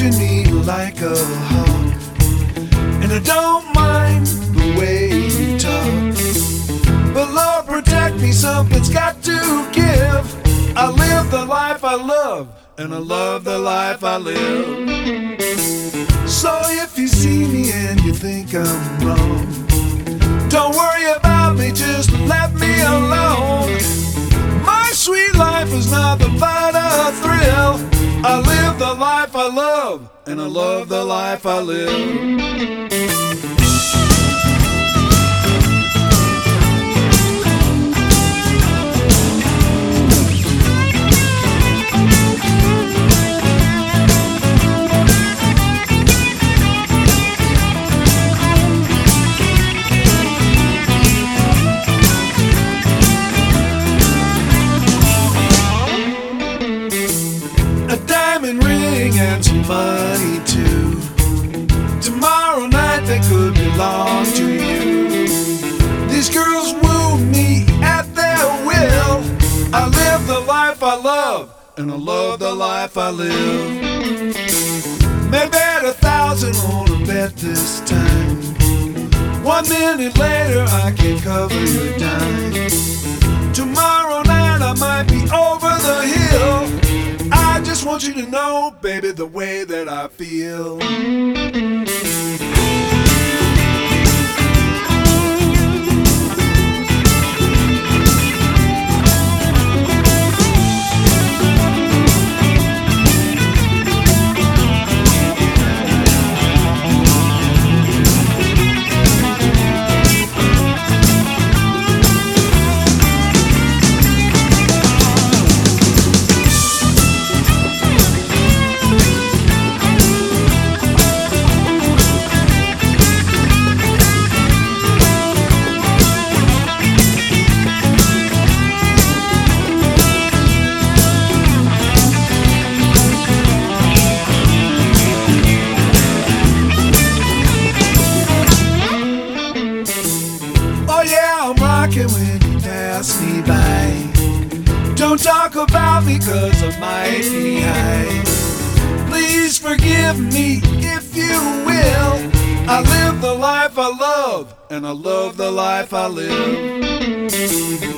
watching me like a hawk, and I don't mind the way you talk. But Lord, protect me, something's got to give. I live the life I love, and I love the life I live. So if you see me and you think I'm wrong, don't worry about me, just let me alone. My sweet life is nothing but a thrill. I live the life I love, and I love the life I live. And some money too. Tomorrow night they could belong to you. These girls woo me at their will. I live the life I love, and I love the life I live. May bet 1,000 on a bet this time. 1 minute later I can cover your dime. Tomorrow night I might be over the hill. I just want you to know, baby, the way that I feel. When you pass me by, don't talk about me 'cause I might be high. Please forgive me if you will. I live the life I love, and I love the life I live.